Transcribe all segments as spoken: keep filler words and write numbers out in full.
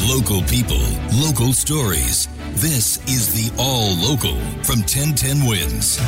Local people, local stories. This is the All Local from ten ten Wins.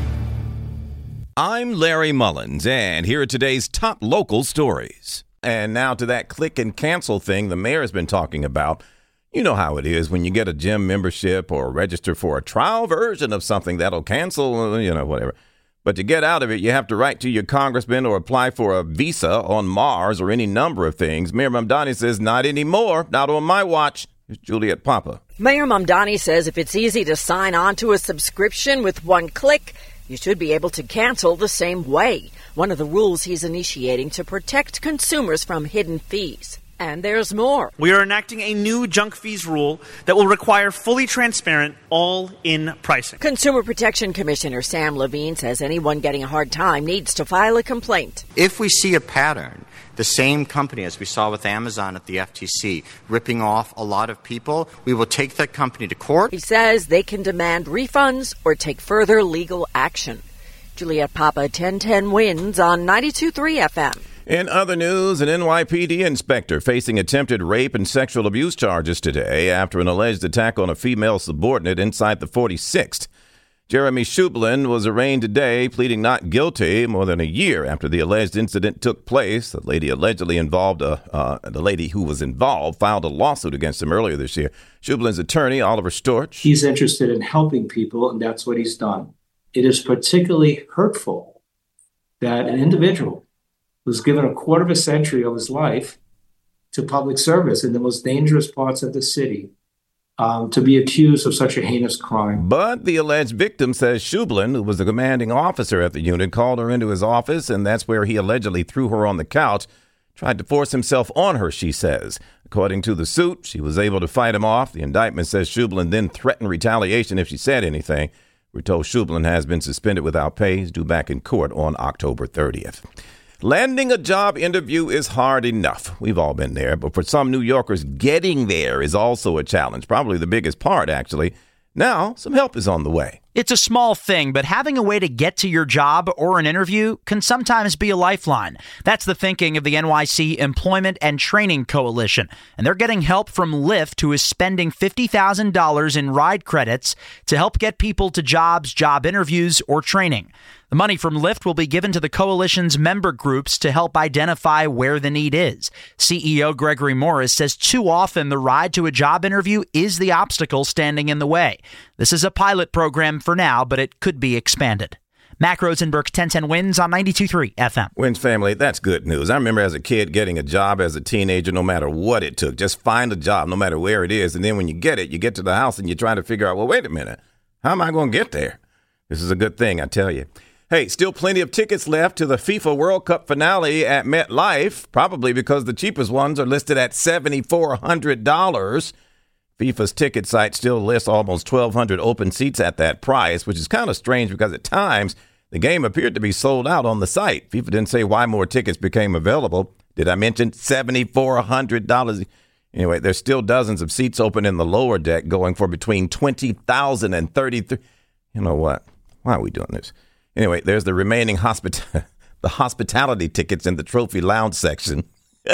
I'm Larry Mullins, and here are today's top local stories. And now to that click and cancel thing the mayor has been talking about. You know how it is when you get a gym membership or register for a trial version of something that'll cancel, you know, whatever. But to get out of it, you have to write to your congressman or apply for a visa on Mars or any number of things. Mayor Mamdani says, not anymore, not on my watch. Here's Juliet Papa. Mayor Mamdani says if it's easy to sign on to a subscription with one click, you should be able to cancel the same way. One of the rules he's initiating to protect consumers from hidden fees. And there's more. We are enacting a new junk fees rule that will require fully transparent, all-in pricing. Consumer Protection Commissioner Sam Levine says anyone getting a hard time needs to file a complaint. If we see a pattern, the same company as we saw with Amazon at the F T C, ripping off a lot of people, we will take that company to court. He says they can demand refunds or take further legal action. Juliet Papa, ten ten Wins on ninety-two point three F M. In other news, an N Y P D inspector facing attempted rape and sexual abuse charges today after an alleged attack on a female subordinate inside the forty-sixth. Jeremy Shublin was arraigned today, pleading not guilty more than a year after the alleged incident took place. The lady allegedly involved, uh, uh, the lady who was involved filed a lawsuit against him earlier this year. Shublin's attorney, Oliver Storch. He's interested in helping people, and that's what he's done. It is particularly hurtful that an individual was given a quarter of a century of his life to public service in the most dangerous parts of the city um, to be accused of such a heinous crime. But the alleged victim says Shublin, who was the commanding officer at the unit, called her into his office, and that's where he allegedly threw her on the couch, tried to force himself on her, she says. According to the suit, she was able to fight him off. The indictment says Shublin then threatened retaliation if she said anything. We're told Shublin has been suspended without pay. He's due back in court on October thirtieth. Landing a job interview is hard enough. We've all been there. But for some New Yorkers, getting there is also a challenge, probably the biggest part, actually. Now, some help is on the way. It's a small thing, but having a way to get to your job or an interview can sometimes be a lifeline. That's the thinking of the N Y C Employment and Training Coalition. And they're getting help from Lyft, who is spending fifty thousand dollars in ride credits to help get people to jobs, job interviews, or training. The money from Lyft will be given to the coalition's member groups to help identify where the need is. C E O Gregory Morris says too often the ride to a job interview is the obstacle standing in the way. This is a pilot program for now, but it could be expanded. Mac Rosenberg, ten ten Wins on ninety-two point three F M. Wins family, that's good news. I remember as a kid getting a job as a teenager, no matter what it took. Just find a job, no matter where it is. And then when you get it, you get to the house and you try to figure out, well, wait a minute. How am I going to get there? This is a good thing, I tell you. Hey, still plenty of tickets left to the FIFA World Cup finale at MetLife, probably because the cheapest ones are listed at seven thousand four hundred dollars. FIFA's ticket site still lists almost twelve hundred open seats at that price, which is kind of strange because at times the game appeared to be sold out on the site. FIFA didn't say why more tickets became available. Did I mention seven thousand four hundred dollars? Anyway, there's still dozens of seats open in the lower deck going for between twenty thousand dollars and thirty-three thousand dollars. You know what? Why are we doing this? Anyway, there's the remaining hospita- the hospitality tickets in the trophy lounge section.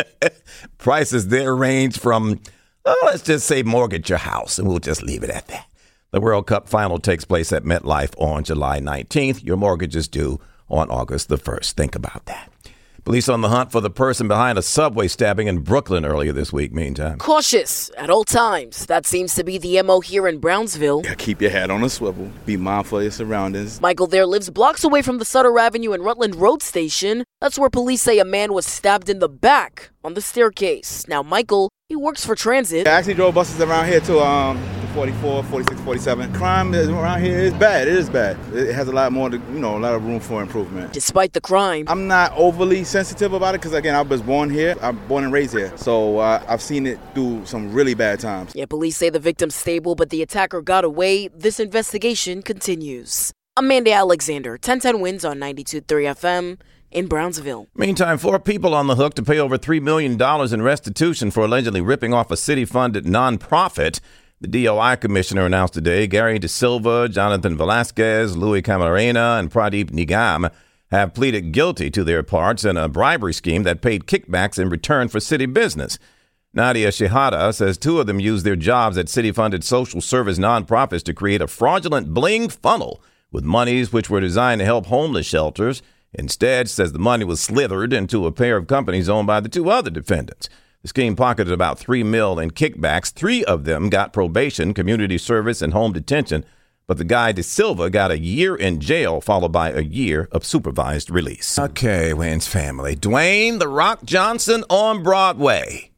Prices there range from, oh, let's just say mortgage your house, and we'll just leave it at that. The World Cup final takes place at MetLife on July nineteenth. Your mortgage is due on August the first. Think about that. Police on the hunt for the person behind a subway stabbing in Brooklyn earlier this week, meantime. Cautious at all times. That seems to be the M O here in Brownsville. Yeah, keep your head on a swivel. Be mindful of your surroundings. Michael there lives blocks away from the Sutter Avenue and Rutland Road station. That's where police say a man was stabbed in the back on the staircase. Now, Michael, he works for transit. I actually drove buses around here too, um, forty-four, forty-six, forty-seven. Crime is around here is bad. It is bad. It has a lot more, to, you know, a lot of room for improvement. Despite the crime, I'm not overly sensitive about it because, again, I was born here. I'm born and raised here. So uh, I've seen it through some really bad times. Yeah, police say the victim's stable, but the attacker got away. This investigation continues. Amanda Alexander, ten ten Wins on ninety-two point three F M. in Brownsville. Meantime, four people on the hook to pay over three million dollars in restitution for allegedly ripping off a city-funded nonprofit. The D O I commissioner announced today Gary De Silva, Jonathan Velasquez, Louis Camarena, and Pradeep Nigam have pleaded guilty to their parts in a bribery scheme that paid kickbacks in return for city business. Nadia Shihada says two of them used their jobs at city-funded social service nonprofits to create a fraudulent bling funnel with monies which were designed to help homeless shelters. Instead, says the money was slithered into a pair of companies owned by the two other defendants. The scheme pocketed about three mil in kickbacks. Three of them got probation, community service, and home detention. But the guy, De Silva, got a year in jail, followed by a year of supervised release. Okay, Wayne's family. Dwayne "The Rock" Johnson on Broadway.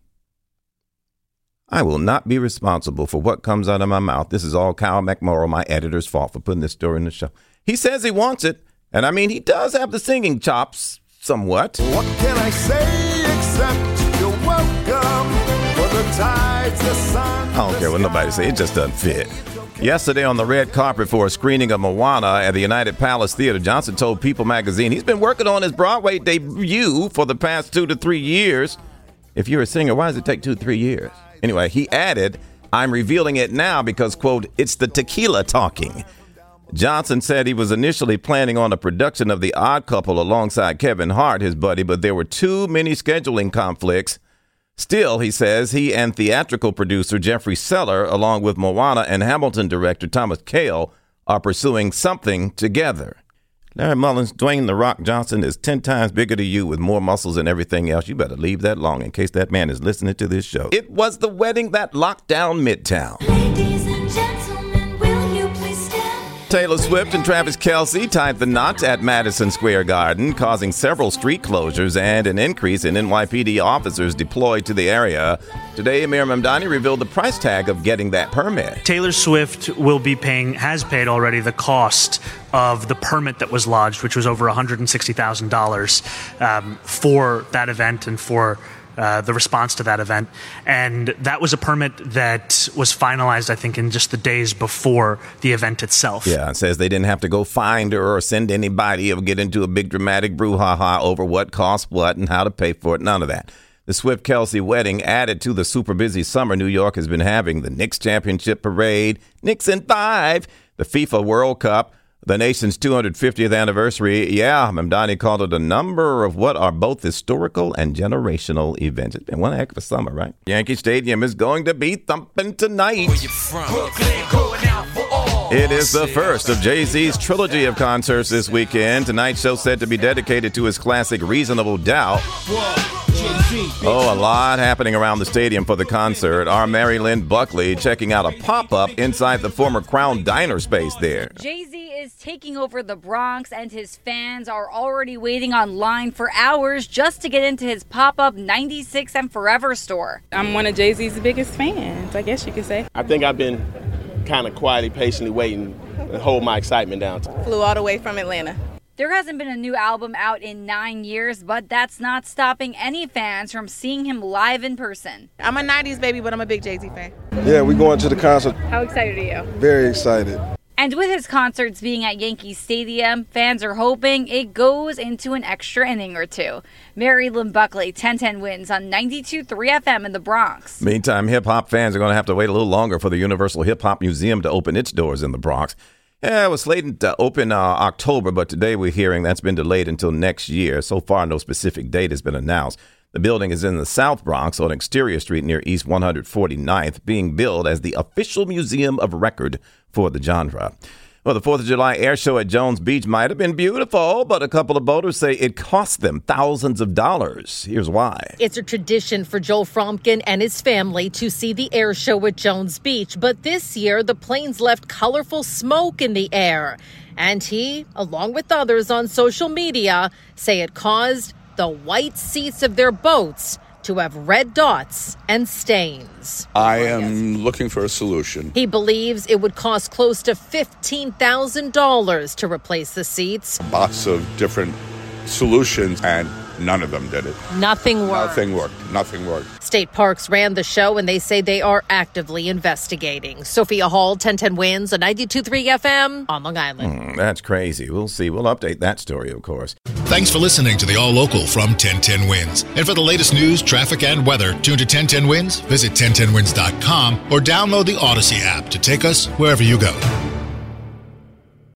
I will not be responsible for what comes out of my mouth. This is all Kyle McMorrow, my editor's fault for putting this story in the show. He says he wants it. And I mean, he does have the singing chops somewhat. What can I say except you're welcome for the tides, the sun. I don't care what nobody say. It just doesn't fit. Yesterday on the red carpet for a screening of Moana at the United Palace Theater, Johnson told People magazine he's been working on his Broadway debut for the past two to three years. If you're a singer, why does it take two to three years? Anyway, he added, I'm revealing it now because, quote, it's the tequila talking. Johnson said he was initially planning on a production of The Odd Couple alongside Kevin Hart, his buddy, but there were too many scheduling conflicts. Still, he says, he and theatrical producer Jeffrey Seller, along with Moana and Hamilton director Thomas Kail, are pursuing something together. Larry Mullins, Dwayne "The Rock" Johnson is ten times bigger to you with more muscles and everything else. You better leave that long in case that man is listening to this show. It was the wedding that locked down Midtown. Ladies and gentlemen, will you please stand? Taylor Swift and Travis Kelce tied the knot at Madison Square Garden, causing several street closures and an increase in N Y P D officers deployed to the area. Today, Amir Mamdani revealed the price tag of getting that permit. Taylor Swift will be paying, has paid already, the cost of the permit that was lodged, which was over one hundred sixty thousand dollars um, for that event and for Uh, the response to that event. And that was a permit that was finalized, I think, in just the days before the event itself. Yeah, it says they didn't have to go find her or send anybody or get into a big dramatic brouhaha over what costs what and how to pay for it. None of that. The Swift-Kelce wedding added to the super busy summer New York has been having. The Knicks Championship Parade, Knicks in five, the FIFA World Cup, the nation's two hundred fiftieth anniversary. Yeah, Mamdani called it a number of what are both historical and generational events. It's been one heck of a summer, right? Yankee Stadium is going to be thumping tonight. Where you from? Brooklyn, going out for all. It is the first of Jay-Z's trilogy of concerts this weekend. Tonight's show said to be dedicated to his classic Reasonable Doubt. Oh, a lot happening around the stadium for the concert. Our Mary Lynn Buckley checking out a pop-up inside the former Crown Diner space there. Jay-Z is taking over the Bronx, and his fans are already waiting online for hours just to get into his pop-up ninety-six and Forever store. I'm one of Jay-Z's biggest fans, I guess you could say. I think I've been kind of quietly, patiently waiting and hold my excitement down. Flew all the way from Atlanta. There hasn't been a new album out in nine years, but that's not stopping any fans from seeing him live in person. I'm a nineties baby, but I'm a big Jay-Z fan. Yeah, we're going to the concert. How excited are you? Very excited. And with his concerts being at Yankee Stadium, fans are hoping it goes into an extra inning or two. Mary Lynn Buckley, ten ten wins on ninety-two point three F M in the Bronx. Meantime, hip-hop fans are going to have to wait a little longer for the Universal Hip Hop Museum to open its doors in the Bronx. Yeah, it was slated to open uh, October, but today we're hearing that's been delayed until next year. So far, no specific date has been announced. The building is in the South Bronx on Exterior Street near East one hundred forty-ninth, being billed as the official museum of record for the genre. Well, the fourth of July air show at Jones Beach might have been beautiful, but a couple of boaters say it cost them thousands of dollars. Here's why. It's a tradition for Joel Fromkin and his family to see the air show at Jones Beach, but this year the planes left colorful smoke in the air. And he, along with others on social media, say it caused the white seats of their boats to have red dots and stains. I am looking for a solution. He believes it would cost close to fifteen thousand dollars to replace the seats. Lots of different solutions, and none of them did it. Nothing worked. Nothing worked. Nothing worked. State Parks ran the show, and they say they are actively investigating. Sophia Hall, ten ten wins on ninety-two point three F M on Long Island. Mm, that's crazy. We'll see. We'll update that story, of course. Thanks for listening to the All Local from ten ten wins. And for the latest news, traffic, and weather, tune to ten ten wins, visit ten ten wins dot com, or download the Odyssey app to take us wherever you go.